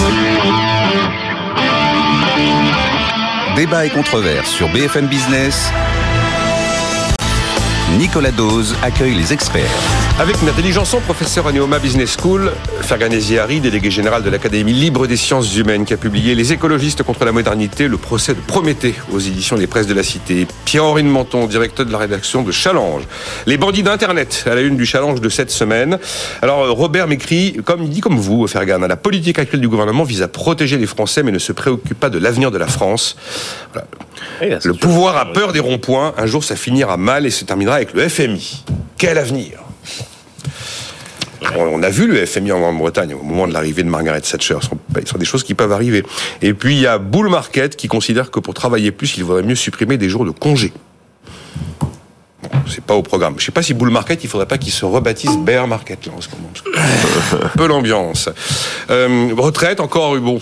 Débat et controverse sur BFM Business. Nicolas Dose accueille les experts. Avec Nathalie Janson, professeure à Neoma Business School, Ferghane Ezziari, délégué général de l'Académie libre des sciences humaines, qui a publié Les écologistes contre la modernité, le procès de Prométhée aux éditions des Presses de la Cité. Pierre-Henri de Menton, directeur de la rédaction de Challenge. Les bandits d'Internet, à la une du Challenge de cette semaine. Alors, Robert m'écrit, comme vous, Ferghane, la politique actuelle du gouvernement vise à protéger les Français, mais ne se préoccupe pas de l'avenir de la France. Voilà. Le pouvoir a peur des ronds-points. Un jour, ça finira mal et se terminera avec le FMI. Quel avenir ? On a vu le FMI en Grande-Bretagne au moment de l'arrivée de Margaret Thatcher. Ce sont des choses qui peuvent arriver. Et puis, il y a Bull Market qui considère que pour travailler plus, il vaudrait mieux supprimer des jours de congé. Bon, c'est pas au programme. Je sais pas si Bull Market, il faudrait pas qu'il se rebaptise Bear Market, là, en ce moment. Un peu l'ambiance. Retraite, encore, bon.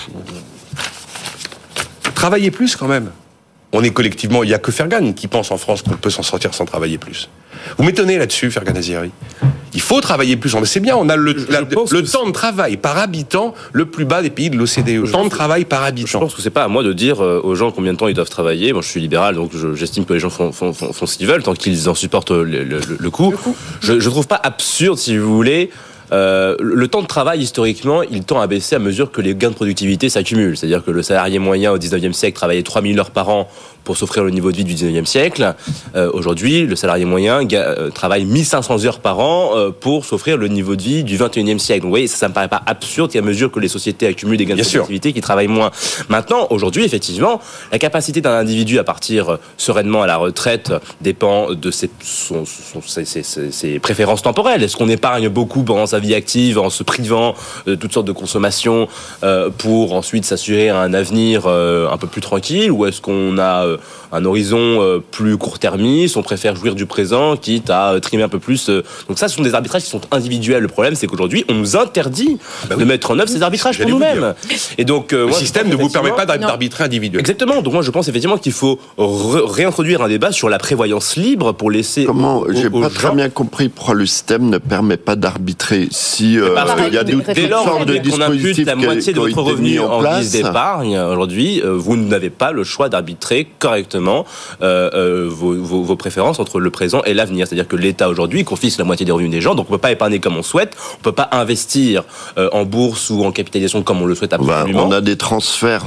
Travailler plus, quand même. On est collectivement, il n'y a que Ferghane qui pense en France qu'on peut s'en sortir sans travailler plus. Vous m'étonnez là-dessus, Ferghane Ezziari. Il faut travailler plus. C'est bien, on a le temps de travail par habitant le plus bas des pays de l'OCDE. Le temps de travail par habitant. Je pense que c'est pas à moi de dire aux gens combien de temps ils doivent travailler. Moi, je suis libéral, donc j'estime que les gens font ce qu'ils veulent tant qu'ils en supportent le coût. Je trouve pas absurde, si vous voulez. Le temps de travail, historiquement, il tend à baisser à mesure que les gains de productivité s'accumulent. C'est-à-dire que le salarié moyen au 19e siècle travaillait 3000 heures par an pour s'offrir le niveau de vie du 19e siècle. Aujourd'hui, le salarié moyen travaille 1500 heures par an pour s'offrir le niveau de vie du 21e siècle. Donc, vous voyez, ça me paraît pas absurde qu'à mesure que les sociétés accumulent des gains de productivité, qu'ils travaillent moins. Maintenant, aujourd'hui, effectivement, la capacité d'un individu à partir sereinement à la retraite dépend de ses préférences temporelles. Est-ce qu'on épargne beaucoup pendant sa vie active en se privant de toutes sortes de consommations pour ensuite s'assurer un avenir un peu plus tranquille, ou est-ce qu'on a un horizon plus court-termiste, on préfère jouir du présent quitte à trimer un peu plus. Donc ça, ce sont des arbitrages qui sont individuels. Le problème, c'est qu'aujourd'hui, on nous interdit de mettre en œuvre ces arbitrages pour nous-mêmes. Et donc, le système ne vous permet pas d'arbitrer individuellement. Exactement. Donc moi, je pense effectivement qu'il faut réintroduire un débat sur la prévoyance libre pour laisser j'ai pas très bien compris pourquoi le système ne permet pas d'arbitrer si il y a toutes sortes de dispositifs la moitié de votre revenu en guise d'épargne aujourd'hui, vous n'avez pas le choix d'arbitrer correctement vos préférences entre le présent et l'avenir. C'est-à-dire que l'État aujourd'hui confisque la moitié des revenus des gens, donc on ne peut pas épargner comme on souhaite, on ne peut pas investir en bourse ou en capitalisation comme on le souhaite absolument. On a des transferts,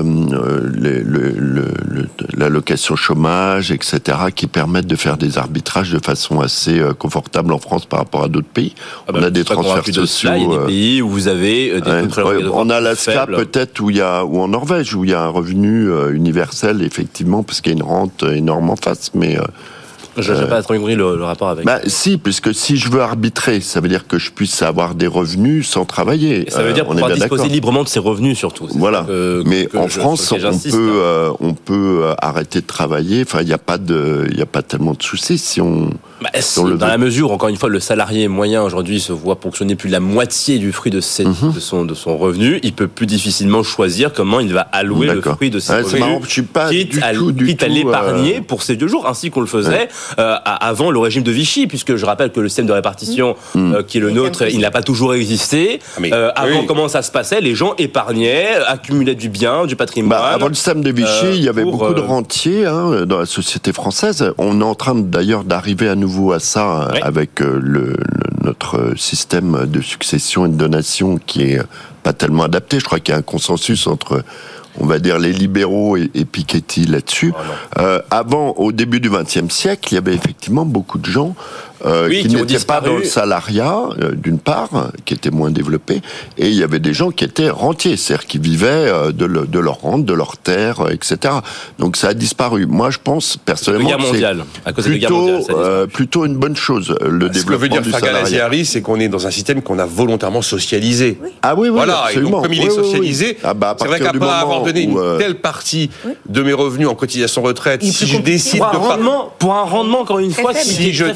l'allocation chômage, etc., qui permettent de faire des arbitrages de façon assez confortable en France par rapport à d'autres pays. On a des transferts sociaux. Il y a des pays où vous avez des on a l'ASCA peut-être ou en Norvège où il y a un revenu universel effectivement parce qu'il y a une rente énorme en face, mais je n'ai pas trop compris le rapport avec. Si, puisque si je veux arbitrer, ça veut dire que je puisse avoir des revenus sans travailler. Et ça veut dire pouvoir disposer librement de ses revenus surtout. Voilà. Mais en France, on peut arrêter de travailler. Enfin, il n'y a pas tellement de soucis si on. Dans la mesure, encore une fois, le salarié moyen aujourd'hui se voit ponctionner plus de la moitié du fruit de son revenu, il peut plus difficilement choisir comment il va allouer le fruit de ses revenus. C'est marrant, je suis pas quitte à l'épargner pour ces 2 jours, ainsi qu'on le faisait avant le régime de Vichy, puisque je rappelle que le système de répartition qui est le nôtre, il n'a pas toujours existé. Avant, comment ça se passait ? Les gens épargnaient, accumulaient du bien, du patrimoine. Avant le système de Vichy, il y avait beaucoup de rentiers dans la société française. On est en train d'ailleurs d'arriver à nouveau à ça avec notre système de succession et de donation qui est pas tellement adapté. Je crois qu'il y a un consensus entre, on va dire, les libéraux et Piketty là-dessus. Avant, au début du XXe siècle, il y avait effectivement beaucoup de gens qui n'étaient pas dans le salariat, d'une part, qui étaient moins développés, et il y avait des gens qui étaient rentiers, c'est-à-dire qui vivaient de leur rente, de leur terre, etc. Donc ça a disparu. Moi, je pense personnellement que c'est plutôt une bonne chose, le développement du salariat. Ce que veut dire Ferghane Ezziari, c'est qu'on est dans un système qu'on a volontairement socialisé. Ah oui, voilà, absolument. Et donc, comme il est socialisé, c'est vrai qu'après avoir donné une telle partie de mes revenus en cotisation retraite, si je décide pour un rendement, encore une fois, qui est très faible.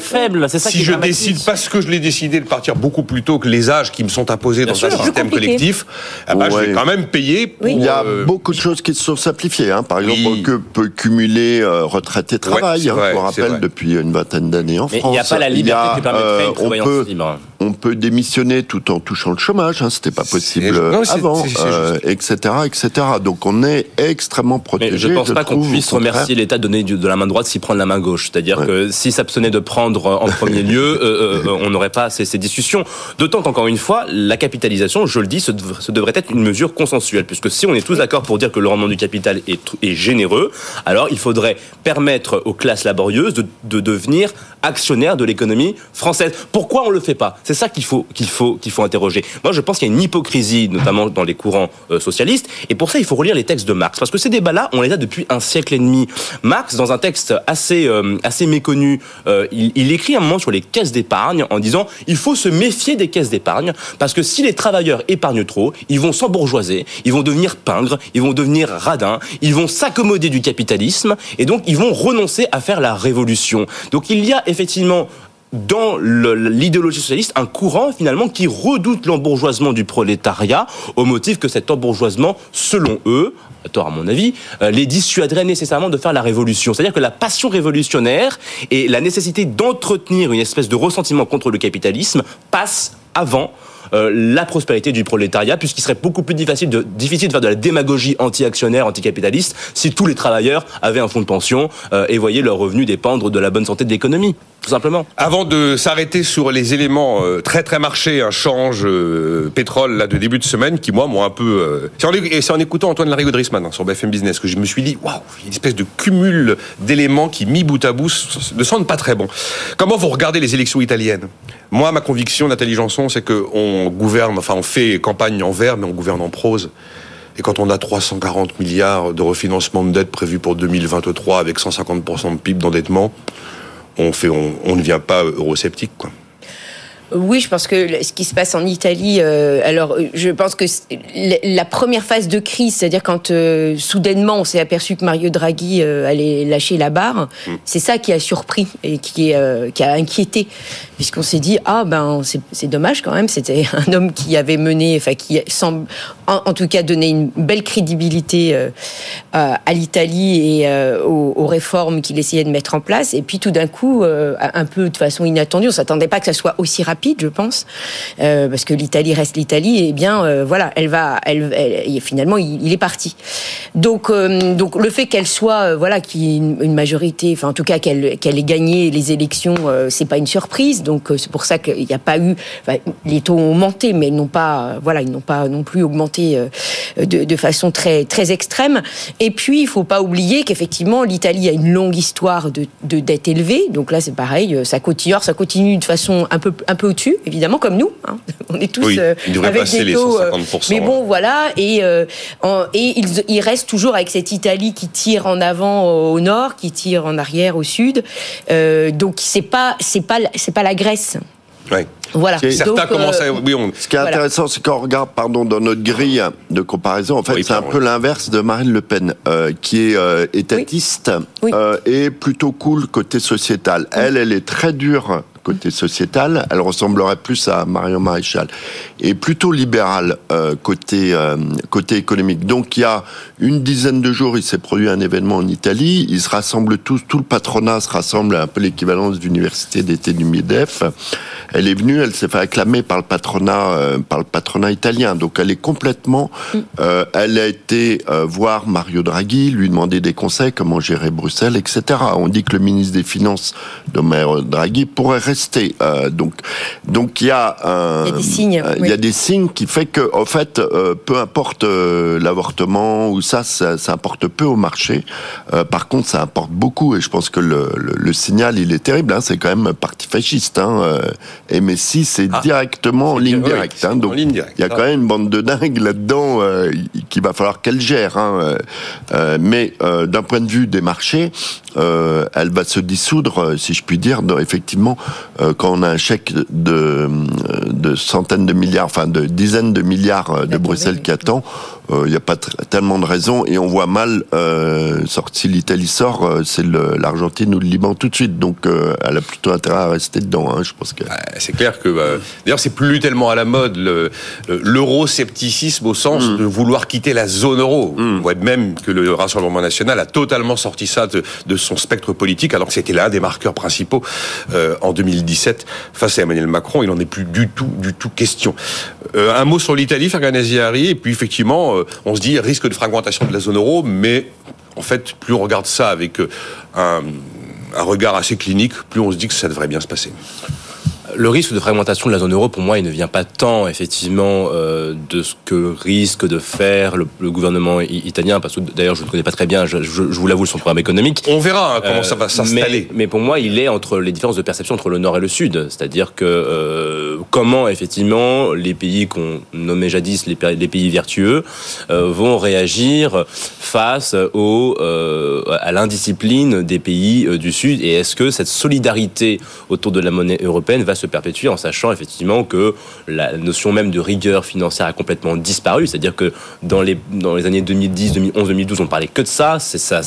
c'est ça si qui est je dramatique. décide, parce que je l'ai décidé de partir beaucoup plus tôt que les âges qui me sont imposés dans un système collectif, je vais quand même payer pour... Il y a beaucoup de choses qui se sont simplifiées. Par exemple, que peut cumuler retraite et travail. Je vous rappelle, depuis une vingtaine d'années en France. Mais il n'y a pas la liberté qui permettrait une prévoyance libre. On peut démissionner tout en touchant le chômage. C'était pas possible avant, etc., etc. Donc on est extrêmement protégé. Mais je pense pas qu'on puisse remercier l'État de donner de la main droite s'il prend de la main gauche. C'est-à-dire que s'il s'abstenait de prendre en premier lieu, on n'aurait pas ces discussions. D'autant qu'encore une fois, la capitalisation, je le dis, ce devrait être une mesure consensuelle, puisque si on est tous d'accord pour dire que le rendement du capital est généreux, alors il faudrait permettre aux classes laborieuses de devenir actionnaires de l'économie française. Pourquoi on le fait pas ? C'est ça qu'il faut interroger. Moi, je pense qu'il y a une hypocrisie, notamment dans les courants socialistes, et pour ça, il faut relire les textes de Marx, parce que ces débats-là, on les a depuis un siècle et demi. Marx, dans un texte assez méconnu, il écrit un moment sur les caisses d'épargne en disant il faut se méfier des caisses d'épargne, parce que si les travailleurs épargnent trop, ils vont s'embourgeoiser, ils vont devenir pingres, ils vont devenir radins, ils vont s'accommoder du capitalisme, et donc ils vont renoncer à faire la révolution. Donc il y a effectivement dans l'idéologie socialiste un courant finalement qui redoute l'embourgeoisement du prolétariat au motif que cet embourgeoisement, selon eux, à tort à mon avis, les dissuaderait nécessairement de faire la révolution. C'est-à-dire que la passion révolutionnaire et la nécessité d'entretenir une espèce de ressentiment contre le capitalisme passe avant la prospérité du prolétariat, puisqu'il serait beaucoup plus difficile de faire de la démagogie anti-actionnaire, anticapitaliste, si tous les travailleurs avaient un fonds de pension et voyaient leurs revenus dépendre de la bonne santé de l'économie, tout simplement. Avant de s'arrêter sur les éléments très très marchés, un change pétrole là, de début de semaine, qui moi m'ont un peu... C'est en écoutant Antoine Larrigo-Driesman sur BFM Business que je me suis dit, waouh, il y a une espèce de cumul d'éléments qui, mis bout à bout, ne sentent pas très bon. Comment vous regardez les élections italiennes ? Moi, ma conviction, Nathalie Janson, c'est qu'on gouverne, on fait campagne en vers, mais on gouverne en prose. Et quand on a 340 milliards de refinancement de dette prévu pour 2023 avec 150% de PIB d'endettement, on ne vient pas eurosceptique, quoi. Oui, je pense que ce qui se passe en Italie, alors je pense que la première phase de crise, c'est-à-dire quand soudainement on s'est aperçu que Mario Draghi allait lâcher la barre, c'est ça qui a surpris et qui a inquiété, puisqu'on s'est dit c'est dommage quand même, c'était un homme qui avait mené, qui semble en tout cas donner une belle crédibilité à l'Italie et aux réformes qu'il essayait de mettre en place, et puis tout d'un coup, un peu de façon inattendue, on s'attendait pas que ça soit aussi rapide, je pense, parce que l'Italie reste l'Italie, et bien finalement il est parti. Donc le fait qu'elle soit qu'il y ait une majorité, en tout cas qu'elle ait gagné les élections, c'est pas une surprise. Donc c'est pour ça qu'il n'y a pas eu, les taux ont augmenté, mais ils n'ont pas non plus augmenté de façon très très extrême. Et puis il faut pas oublier qu'effectivement l'Italie a une longue histoire de dette élevée. Donc là c'est pareil, ça continue de façon un peu au-dessus, évidemment, comme nous. On est tous avec des taux. Mais bon, voilà. Et il reste toujours avec cette Italie qui tire en avant au nord, qui tire en arrière au sud. Donc c'est pas la Grèce. Ouais. Voilà. Certains commencent à... Ce qui est intéressant, c'est qu'on regarde, dans notre grille de comparaison, en fait, c'est un peu l'inverse de Marine Le Pen, qui est étatiste et plutôt cool côté sociétal. Elle est très dure côté sociétal, elle ressemblerait plus à Marion Maréchal, et plutôt libérale côté économique. Donc il y a une dizaine de jours, il s'est produit un événement en Italie, ils se rassemblent tous, tout le patronat se rassemble, un peu l'équivalence d'université d'été du MEDEF. Elle est venue, elle s'est fait acclamer par le patronat italien. Donc elle est complètement, elle a été voir Mario Draghi, lui demander des conseils, comment gérer Bruxelles, etc. On dit que le ministre des Finances de Mario Draghi pourrait rester. Donc il y a des signes. Il y a des signes qui fait que, en fait, peu importe l'avortement ou ça importe peu au marché. Par contre, ça importe beaucoup, et je pense que le signal, il est terrible. C'est quand même un parti fasciste. Et Messi, c'est directement en ligne directe. Donc il y a quand même une bande de dingues là-dedans qu'il va falloir qu'elle gère. Mais d'un point de vue des marchés, elle va se dissoudre, si je puis dire, effectivement, quand on a un chèque de centaines de milliards, de dizaines de milliards de Bruxelles qui attend, il n'y a pas tellement de raisons, et on voit mal si l'Italie sort, c'est l'Argentine ou le Liban tout de suite, donc elle a plutôt intérêt à rester dedans, je pense que... C'est clair que, d'ailleurs, c'est plus tellement à la mode l'euroscepticisme au sens de vouloir quitter la zone euro. On voit même que le Rassemblement national a totalement sorti ça de son spectre politique, alors que c'était l'un des marqueurs principaux en 2017 face à Emmanuel Macron. Il n'en est plus du tout question. Un mot sur l'Italie, Ferganesi Hari, et puis effectivement, on se dit risque de fragmentation de la zone euro, mais en fait, plus on regarde ça avec un regard assez clinique, plus on se dit que ça devrait bien se passer. Le risque de fragmentation de la zone euro, pour moi, il ne vient pas tant, effectivement, de ce que risque de faire le gouvernement italien, parce que d'ailleurs, je ne connais pas très bien, je vous l'avoue, son programme économique. On verra comment ça va s'installer. Mais pour moi, il est entre les différences de perception entre le nord et le sud. C'est-à-dire que comment, effectivement, les pays qu'on nommait jadis les pays vertueux vont réagir face à l'indiscipline des pays du sud, et est-ce que cette solidarité autour de la monnaie européenne va se perpétuer, en sachant effectivement que la notion même de rigueur financière a complètement disparu. C'est-à-dire que dans les années 2010, 2011, 2012, on parlait que de ça.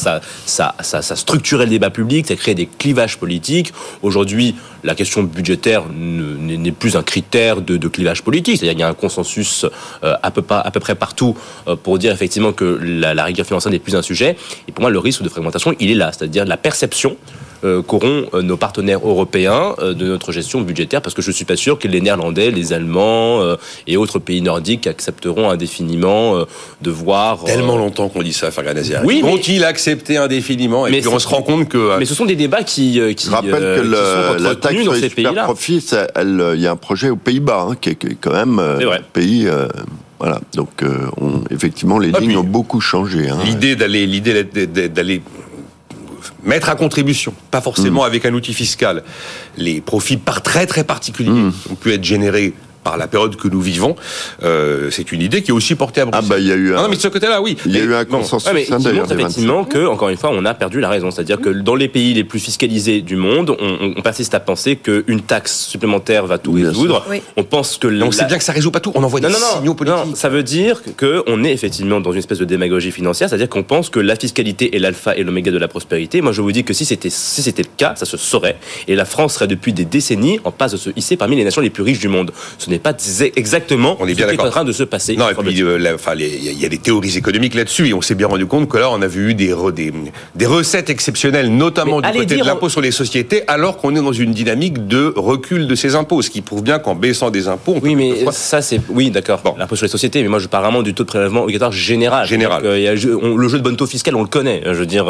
Ça structurait le débat public, ça créait des clivages politiques. Aujourd'hui, la question budgétaire n'est plus un critère de clivage politique. C'est-à-dire qu'il y a un consensus à peu près partout pour dire effectivement que la rigueur financière n'est plus un sujet. Et pour moi, le risque de fragmentation, il est là. C'est-à-dire la perception qu'auront nos partenaires européens de notre gestion budgétaire, parce que je ne suis pas sûr que les Néerlandais, les Allemands et autres pays nordiques accepteront indéfiniment de voir... Tellement longtemps qu'on dit ça, Ferganesi. Oui, Vont-ils accepter indéfiniment ? Et puis on se rend compte que... Mais ce sont des débats qui je rappelle que la taxe sur les super profits, il y a un projet aux Pays-Bas, qui est quand même un pays... Voilà, donc effectivement, les lignes ont beaucoup changé. L'idée d'aller mettre à contribution, pas forcément avec un outil fiscal, les profits très très particuliers qui ont pu être générés par la période que nous vivons, c'est une idée qui est aussi portée à Bruxelles. Il y a eu non, mais de ce côté-là, oui. Il y a eu un consensus. Mais qui montre effectivement que, encore une fois, on a perdu la raison. C'est-à-dire que dans les pays les plus fiscalisés du monde, on persiste à penser qu'une taxe supplémentaire va tout résoudre. Oui. On pense que... On sait bien que ça résout pas tout. On envoie des signaux politiques. Non, ça veut dire qu'on est effectivement dans une espèce de démagogie financière. C'est-à-dire qu'on pense que la fiscalité est l'alpha et l'oméga de la prospérité. Moi, je vous dis que si c'était le cas, ça se saurait. Et la France serait depuis des décennies en passe de se hisser parmi les nations les plus riches du monde. Ce n'est pas exactement ce qui est en train de se passer. Non, et puis il y a des théories économiques là-dessus, et on s'est bien rendu compte que là, on a vu des recettes exceptionnelles, notamment du côté de l'impôt sur les sociétés, alors qu'on est dans une dynamique de recul de ces impôts, ce qui prouve bien qu'en baissant des impôts, d'accord. Bon. L'impôt sur les sociétés, mais moi je parle vraiment du taux de prélèvement obligatoire général. Le jeu de bonneteau fiscal, on le connaît. Je veux dire,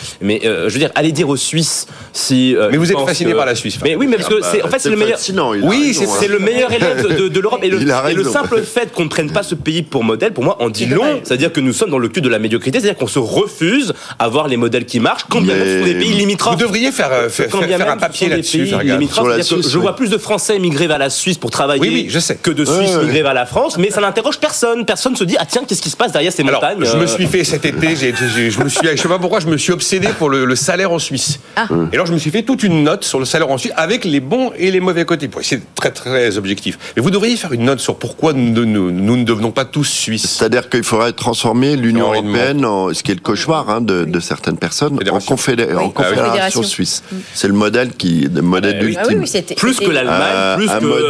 allez dire aux Suisses si. Mais vous êtes fasciné par la Suisse. Mais oui, mais parce que c'est le meilleur. Oui, c'est le meilleur élève de l'Europe. Et le simple fait qu'on ne prenne pas ce pays pour modèle, pour moi, en dit long. C'est-à-dire que nous sommes dans le cul de la médiocrité. C'est-à-dire qu'on se refuse à voir les modèles qui marchent, quand bien même ce sont des pays limitrophes. Vous devriez faire un papier là-dessus. Je vois plus de Français migrer vers la Suisse pour travailler que de Suisses migrer vers la France, mais ça n'interroge personne. Personne se dit, tiens, qu'est-ce qui se passe derrière ces montagnes ? Je me suis fait cet été, je sais pas pourquoi, je me suis obsédé pour le salaire en Suisse. Et alors je me suis fait toute une note sur le salaire en Suisse avec les bons et les mauvais côtés, pour essayer d'être très très objectif. Mais vous devriez faire une note sur pourquoi nous ne devenons pas tous suisses. C'est-à-dire qu'il faudrait transformer l'Union européenne, ce qui est le cauchemar de certaines personnes, en confédération suisse. C'est le modèle ultime. Plus que l'Allemagne,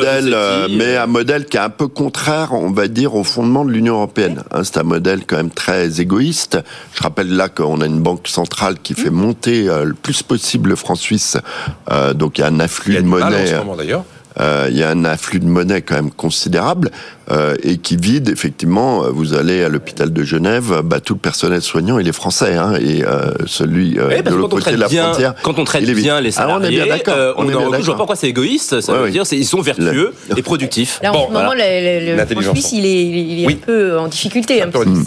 mais un modèle qui est un peu contraire, on va dire, au fondement de l'Union européenne. C'est un modèle quand même très égoïste. Je rappelle là qu'on a une banque centrale qui fait monter le plus possible le franc suisse. Donc il y a un afflux de monnaie. Il y a un afflux de monnaie quand même considérable et qui vide effectivement. Vous allez à l'hôpital de Genève, tout le personnel soignant il est français et celui de l'autre côté de la frontière. Quand on traite bien les salariés, on est bien d'accord. Je vois pas pourquoi c'est égoïste. Ça veut dire ils sont vertueux et productifs. Là en ce moment le franc suisse il est un peu en difficulté.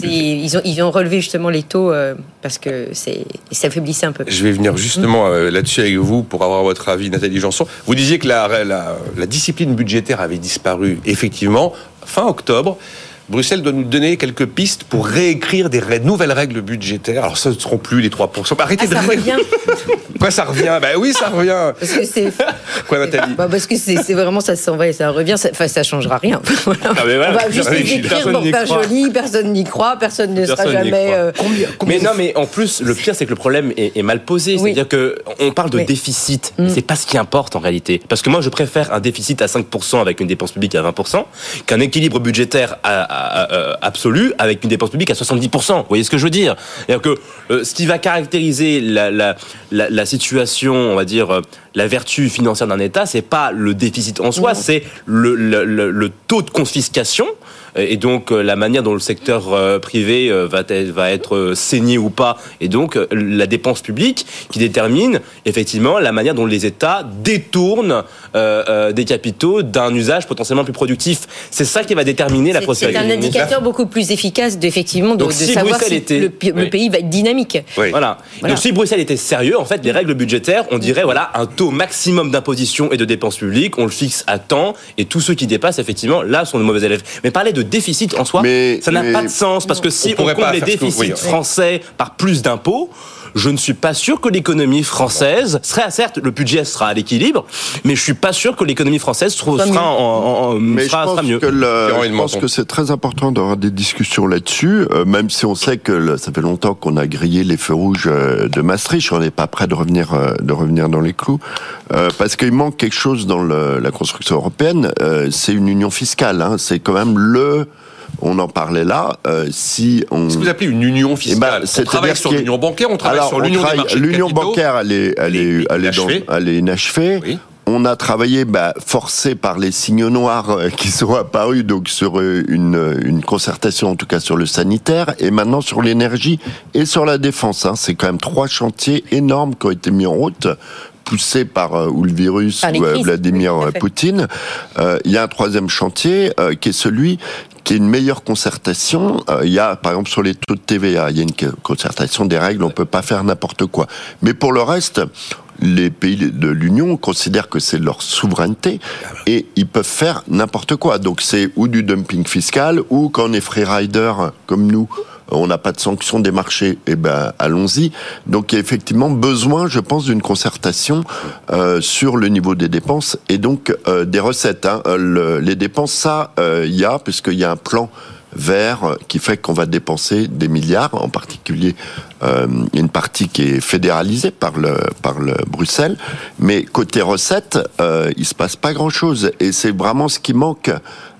Ils ont relevé justement les taux parce que ça affaiblissait un peu. Je vais venir justement là-dessus avec vous pour avoir votre avis, Nathalie Janson. Vous disiez que la discipline budgétaire avait disparu effectivement fin octobre. Bruxelles doit nous donner quelques pistes pour réécrire des nouvelles règles budgétaires. Alors, ce ne seront plus les 3%. Arrêtez de rire. Quoi, ça revient? Oui, ça revient. Parce que c'est... Quoi, Nathalie? Parce que c'est vraiment, ça s'en va et ça revient. Ça changera rien. Voilà. Voilà. On va juste les écrire pour faire joli, personne n'y croit, personne ne sera jamais... Mais non, mais en plus, le pire, c'est que le problème est mal posé. C'est-à-dire qu'on parle de déficit. C'est pas ce qui importe en réalité. Parce que moi, je préfère un déficit à 5% avec une dépense publique à 20% qu'un équilibre budgétaire absolu avec une dépense publique à 70%. Vous voyez ce que je veux dire? C'est-à-dire que ce qui va caractériser la situation, on va dire, la vertu financière d'un État, c'est pas le déficit en soi, c'est le taux de confiscation. Et donc la manière dont le secteur privé va être saigné ou pas, et donc la dépense publique qui détermine effectivement la manière dont les États détournent des capitaux d'un usage potentiellement plus productif. C'est ça qui va déterminer la prospérité. C'est un indicateur beaucoup plus efficace effectivement de savoir si le pays va être dynamique. Voilà. Donc si Bruxelles était sérieux, en fait, les règles budgétaires, on dirait voilà un taux maximum d'imposition et de dépenses publiques, on le fixe à temps, et tous ceux qui dépassent effectivement là sont de mauvais élèves. Mais parler de déficit en soi, ça n'a pas de sens, parce que si on compte les déficits français par plus d'impôts, je ne suis pas sûr que l'économie française certes, le budget sera à l'équilibre, mais je suis pas sûr que l'économie française sera mieux. Je pense que c'est très important d'avoir des discussions là-dessus, même si on sait que ça fait longtemps qu'on a grillé les feux rouges de Maastricht, on n'est pas prêt de revenir dans les clous, parce qu'il manque quelque chose dans la construction européenne, c'est une union fiscale, c'est quand même on en parlait là. Si on... Ce que vous appelez une union fiscale, on travaille sur l'union bancaire, on travaille sur l'union des marchés de capitaux. L'union bancaire, elle est inachevée. Oui. On a travaillé, forcé par les signaux noirs qui sont apparus, donc sur une concertation, en tout cas sur le sanitaire, et maintenant sur l'énergie et sur la défense. C'est quand même 3 chantiers énormes qui ont été mis en route, poussé par ou le virus ou Vladimir Poutine. Il y a un 3e chantier qui est celui qui est une meilleure concertation. Il y a, par exemple, sur les taux de TVA, il y a une concertation des règles, on peut pas faire n'importe quoi. Mais pour le reste, les pays de l'Union considèrent que c'est leur souveraineté et ils peuvent faire n'importe quoi. Donc c'est ou du dumping fiscal, ou quand on est freerider comme nous, on n'a pas de sanction des marchés, allons-y. Donc il y a effectivement besoin, je pense, d'une concertation sur le niveau des dépenses et donc des recettes. Les dépenses, il y a, puisqu'il y a un plan vert qui fait qu'on va dépenser des milliards, en particulier une partie qui est fédéralisée par le Bruxelles, mais côté recettes, il se passe pas grand-chose et c'est vraiment ce qui manque.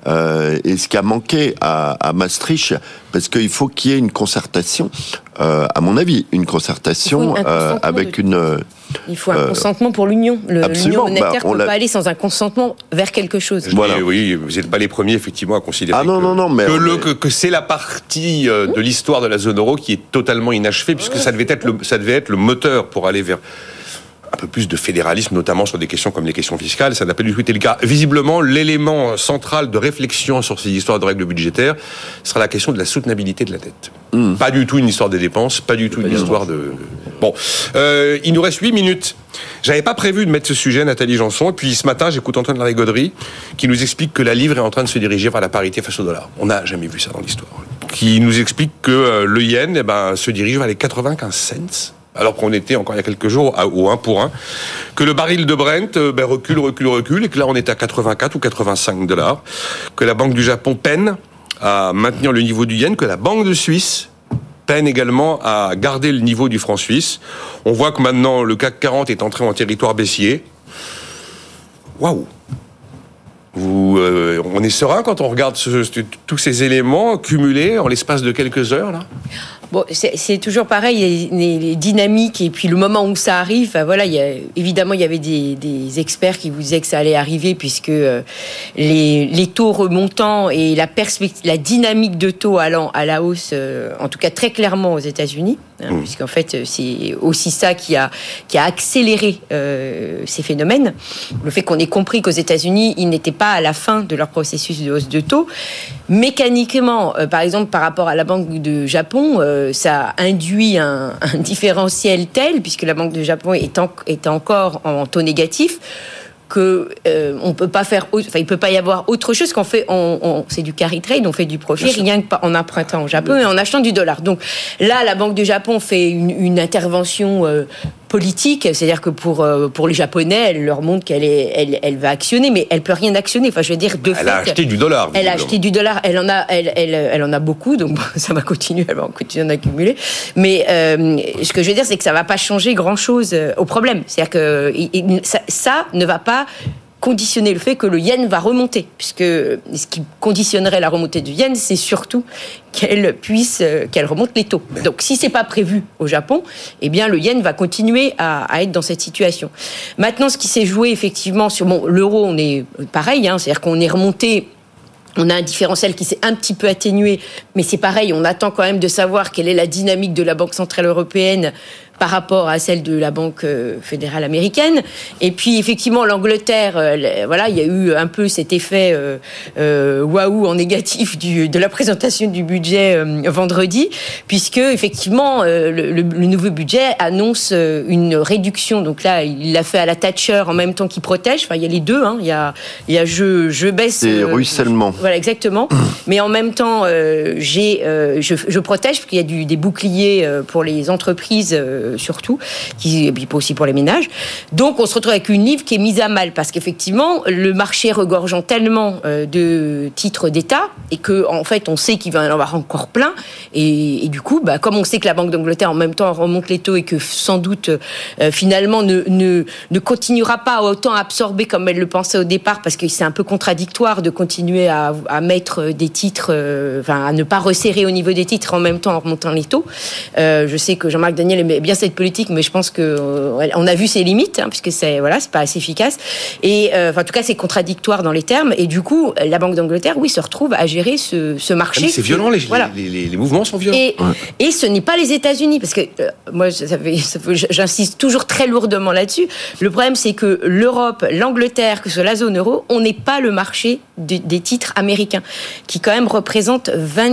Et ce qui a manqué à Maastricht, parce qu'il faut qu'il y ait une concertation, à mon avis, une concertation avec il faut un consentement pour l'Union. L'Union monétaire ne peut pas aller sans un consentement vers quelque chose. Voilà. Oui, vous n'êtes pas les premiers, effectivement, à considérer que c'est la partie de l'histoire de la zone euro qui est totalement inachevée, puisque ça devait être le moteur pour aller vers un peu plus de fédéralisme, notamment sur des questions comme les questions fiscales. Ça n'a pas du tout été le cas. Visiblement, l'élément central de réflexion sur ces histoires de règles budgétaires sera la question de la soutenabilité de la dette. Pas du tout une histoire des dépenses, pas du tout une histoire de... Bon, il nous reste 8 minutes. J'avais pas prévu de mettre ce sujet, Nathalie Janson, et puis ce matin, j'écoute Antoine Larigauderie qui nous explique que la livre est en train de se diriger vers la parité face au dollar. On n'a jamais vu ça dans l'histoire. Qui nous explique que le yen se dirige vers les 95 cents. Alors qu'on était encore il y a quelques jours au 1 pour 1, que le baril de Brent recule, et que là on est à 84 ou 85 $, que la Banque du Japon peine à maintenir le niveau du yen, que la Banque de Suisse peine également à garder le niveau du franc suisse. On voit que maintenant le CAC 40 est entré en territoire baissier. Waouh! On est serein quand on regarde tous ces éléments cumulés en l'espace de quelques heures là? Bon, c'est toujours pareil, les dynamiques et puis le moment où ça arrive. Évidemment, il y avait des experts qui vous disaient que ça allait arriver puisque les taux remontants et la dynamique de taux allant à la hausse, en tout cas très clairement aux États-Unis, puisqu'en fait c'est aussi ça qui a accéléré ces phénomènes. Le fait qu'on ait compris qu'aux États-Unis, ils n'étaient pas à la fin de leur processus de hausse de taux. Mécaniquement, par exemple, par rapport à la Banque du Japon, ça induit un différentiel tel, puisque la Banque du Japon est encore en taux négatif, que on peut pas faire, il peut pas y avoir autre chose qu'en fait, c'est du carry trade, on fait du profit rien qu'en empruntant au Japon et en achetant du dollar. Donc là, la Banque du Japon fait une intervention politique, c'est-à-dire que pour les Japonais, elle leur montre qu'elle va actionner, mais elle peut rien actionner. Enfin, je veux dire, elle a acheté du dollar. Elle a acheté du dollar. Elle en a beaucoup, donc ça va continuer. Elle va continuer d'en accumuler. Mais ce que je veux dire, c'est que ça va pas changer grand-chose au problème. C'est-à-dire que ça ne va pas conditionner le fait que le yen va remonter, puisque ce qui conditionnerait la remontée du yen, c'est surtout qu'elle remonte les taux. Donc, si c'est pas prévu au Japon, eh bien, le yen va continuer à être dans cette situation. Maintenant, ce qui s'est joué effectivement sur l'euro, on est pareil, c'est-à-dire qu'on est remonté. On a un différentiel qui s'est un petit peu atténué, mais c'est pareil, on attend quand même de savoir quelle est la dynamique de la Banque Centrale Européenne par rapport à celle de la Banque fédérale américaine. Et puis, effectivement, l'Angleterre, il y a eu un peu cet effet waouh en négatif de la présentation du budget vendredi, puisque, effectivement, le nouveau budget annonce une réduction. Donc là, il l'a fait à la Thatcher en même temps qu'il protège. Enfin, il y a les deux. Il y a je baisse... C'est ruissellement. Voilà, exactement. Mais en même temps, je protège, parce qu'il y a des boucliers pour les entreprises, surtout, et puis pas aussi pour les ménages. Donc, on se retrouve avec une livre qui est mise à mal, parce qu'effectivement, le marché regorgeant tellement de titres d'État, et qu'en fait, on sait qu'il va y en avoir encore plein, et du coup, comme on sait que la Banque d'Angleterre, en même temps, remonte les taux, et que sans doute, finalement, ne continuera pas à autant absorber comme elle le pensait au départ, parce que c'est un peu contradictoire de continuer à mettre des titres, à ne pas resserrer au niveau des titres en même temps en remontant les taux. Je sais que Jean-Marc Daniel aimait bien cette politique, mais je pense que on a vu ses limites, puisque c'est pas assez efficace. Et en tout cas, c'est contradictoire dans les termes. Et du coup, la Banque d'Angleterre, se retrouve à gérer ce marché. C'est violent, les mouvements sont violents. Et ce n'est pas les États-Unis, parce que moi, j'insiste toujours très lourdement là-dessus. Le problème, c'est que l'Europe, l'Angleterre, que ce soit la zone euro, on n'est pas le marché des titres américains, qui quand même représente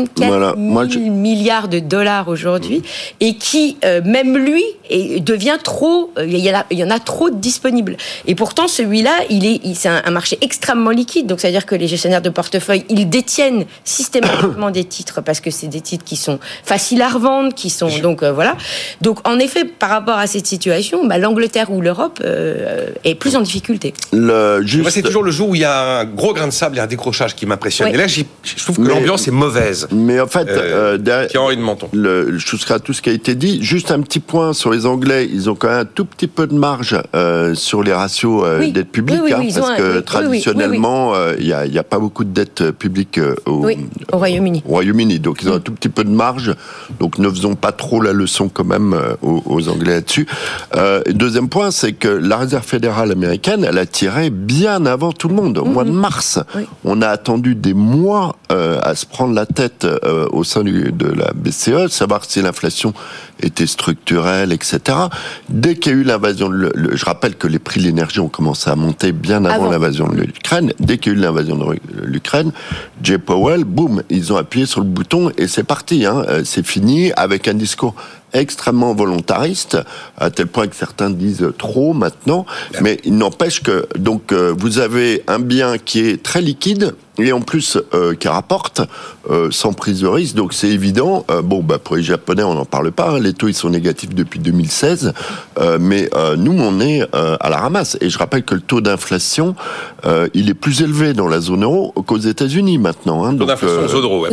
24 000 milliards de dollars aujourd'hui, et qui, même lui, devient trop... Il y en a trop disponibles. Et pourtant, celui-là, c'est un marché extrêmement liquide. Donc, ça veut dire que les gestionnaires de portefeuille, ils détiennent systématiquement des titres, parce que c'est des titres qui sont faciles à revendre, qui sont... Donc, voilà. Donc, en effet, par rapport à cette situation, l'Angleterre ou l'Europe est plus en difficulté. Moi, c'est toujours le jour où il y a un gros grain de sable et un décrochage qui m'impressionne. Oui. Et là, je trouve que l'ambiance est mauvaise. Mais en fait, Pierre-Henri de Menton. Je souscris à tout ce qui a été dit. Juste un petit point sur les Anglais. Ils ont quand même un tout petit peu de marge sur les ratios dette publique, parce que traditionnellement, il n'y a pas beaucoup de dette publique au Royaume-Uni. Donc, ils ont un tout petit peu de marge. Donc, ne faisons pas trop la leçon quand même aux Anglais là-dessus. Deuxième point, c'est que la Réserve fédérale américaine, elle a tiré bien avant tout le monde, au mois de mars. Oui. On a attendu des mois à se prendre la tête au sein de la BCE, savoir si l'inflation était structurelle, etc. Dès qu'il y a eu l'invasion, je rappelle que les prix de l'énergie ont commencé à monter bien avant l'invasion de l'Ukraine. Dès qu'il y a eu l'invasion de l'Ukraine, Jay Powell, boum, ils ont appuyé sur le bouton et c'est parti. C'est fini avec un discours extrêmement volontariste, à tel point que certains disent trop maintenant, mais il n'empêche que vous avez un bien qui est très liquide et en plus qui rapporte sans prise de risque, donc c'est évident. Pour les Japonais, on n'en parle pas, les taux ils sont négatifs depuis 2016, mais nous on est à la ramasse. Et je rappelle que le taux d'inflation il est plus élevé dans la zone euro qu'aux États-Unis maintenant. Le taux d'inflation zone euro,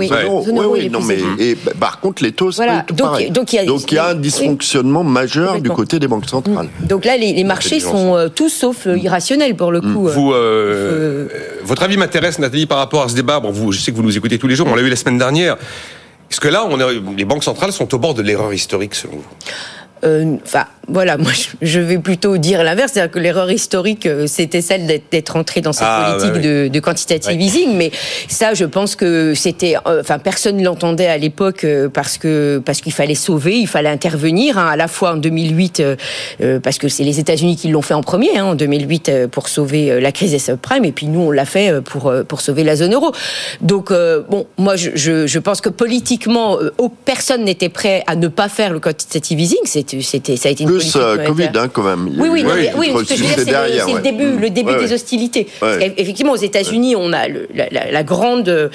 par contre les taux c'est pas tout pareil. Donc il y a un dysfonctionnement majeur du côté des banques centrales. Donc là les marchés sont tous sauf irrationnels pour le coup. Votre avis m'intéresse, Nathalie, par rapport à ce débat. Je sais que vous nous écoutez tous les jours, on l'a eu la semaine dernière. Est-ce que là, les banques centrales sont au bord de l'erreur historique, selon vous ? Moi, je vais plutôt dire l'inverse, c'est-à-dire que l'erreur historique, c'était celle d'être entré dans cette politique de quantitative easing, mais ça, je pense que c'était, personne ne l'entendait à l'époque parce qu'il fallait sauver, il fallait intervenir, à la fois en 2008, parce que c'est les États-Unis qui l'ont fait en premier, en 2008 pour sauver la crise des subprimes, et puis nous, on l'a fait pour sauver la zone euro. Donc, moi, je pense que politiquement, personne n'était prêt à ne pas faire le quantitative easing. Ça a été une plus Covid, quand même. Oui, ce que je veux dire, c'est le début des hostilités. Parce qu'effectivement, aux États-Unis, on a la grande,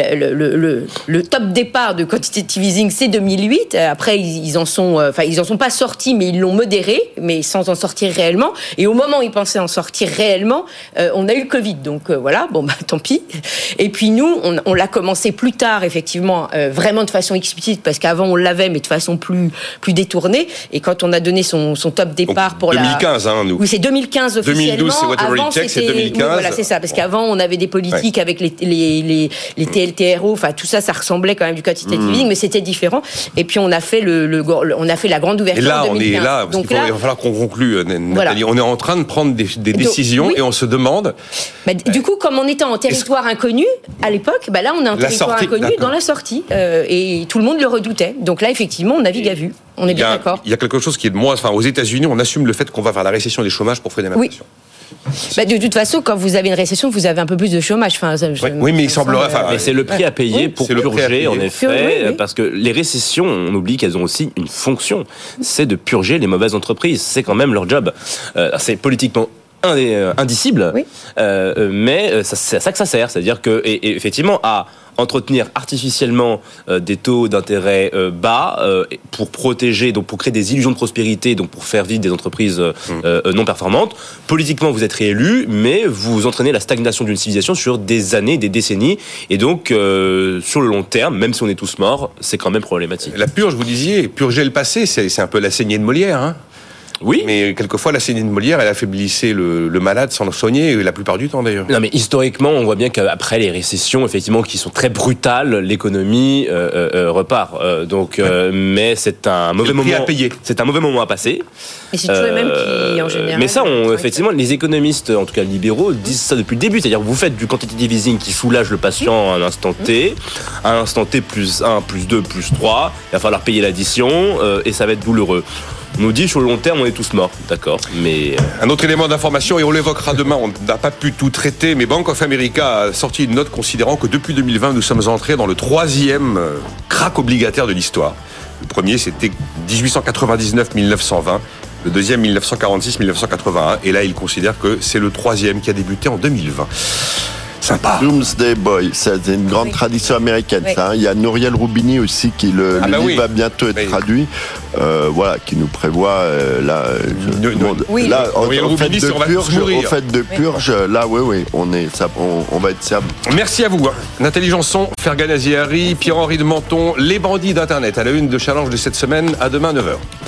le top départ de quantitative easing, c'est 2008. Après, ils en sont pas sortis, mais ils l'ont modéré, mais sans en sortir réellement. Et au moment où ils pensaient en sortir réellement, on a eu le Covid. Donc voilà, tant pis. Et puis nous, on l'a commencé plus tard, effectivement, vraiment de façon explicite, parce qu'avant on l'avait, mais de façon plus détournée. Et quand on a donné son top départ pour 2015, nous. Oui, c'est 2015 officiellement. 2012, c'est Whatever It Takes, c'est 2015. Oui, voilà, c'est ça. Parce qu'avant, on avait des politiques avec les TLTRO. Enfin, tout ça ressemblait quand même du quantitative easing, mais c'était différent. Et puis on a fait on a fait la grande ouverture. Et là, en 2015. on est là. Donc il va falloir qu'on conclue, Nathalie. Voilà. On est en train de prendre des décisions et on se demande. Du coup, comme on était en territoire inconnu à l'époque, là on est en territoire inconnu dans la sortie et tout le monde le redoutait. Donc là, effectivement, on navigue à vue. On est bien d'accord. Il y a quelque chose qui est de moi. Aux États-Unis, on assume le fait qu'on va vers la récession des chômages pour freiner l'inflation. De toute façon, quand vous avez une récession, vous avez un peu plus de chômage. Oui, mais il semblerait. Mais c'est le prix à payer pour purger, en effet, parce que les récessions, on oublie qu'elles ont aussi une fonction, c'est de purger les mauvaises entreprises. C'est quand même leur job. C'est politiquement indicible, mais c'est à ça que ça sert. C'est-à-dire que, et effectivement, à entretenir artificiellement des taux d'intérêt bas pour protéger, donc pour créer des illusions de prospérité, donc pour faire vivre des entreprises non performantes. Politiquement, vous êtes réélu, mais vous entraînez la stagnation d'une civilisation sur des années, des décennies, et donc sur le long terme, même si on est tous morts, c'est quand même problématique. La purge, vous disiez, purger le passé, c'est un peu la saignée de Molière, hein. Oui. Mais quelquefois, la saignée de Molière, elle affaiblissait le malade sans le soigner, la plupart du temps d'ailleurs. Non, mais historiquement, on voit bien qu'après les récessions, effectivement, qui sont très brutales, l'économie repart. Mais c'est un mauvais moment à payer. C'est un mauvais moment à passer. Et c'est toujours les mêmes qui, en général. Mais ça, effectivement, les économistes, en tout cas libéraux, disent ça depuis le début. C'est-à-dire que vous faites du quantitative easing qui soulage le patient à un instant T, à un instant T plus 1, plus 2, plus 3. Il va falloir payer l'addition et ça va être douloureux. On nous dit sur le long terme, on est tous morts, d'accord. Mais un autre élément d'information, et on l'évoquera demain, on n'a pas pu tout traiter, mais Bank of America a sorti une note considérant que depuis 2020, nous sommes entrés dans le 3e krach obligataire de l'histoire. Le premier, c'était 1899-1920. Le deuxième, 1946-1981. Et là, il considère que c'est le 3e qui a débuté en 2020. Sympa. Doomsday Boy, c'est une grande tradition américaine. Oui. Ça, hein. Il y a Nouriel Roubini aussi qui le livre va bientôt être traduit. Qui nous prévoit au fait de purge. Là, on va être servi. Merci à vous, Nathalie Janson, Fergan Aziari, Pierre-Henri de Menton, les bandits d'Internet à la une de Challenge de cette semaine. À demain 9h.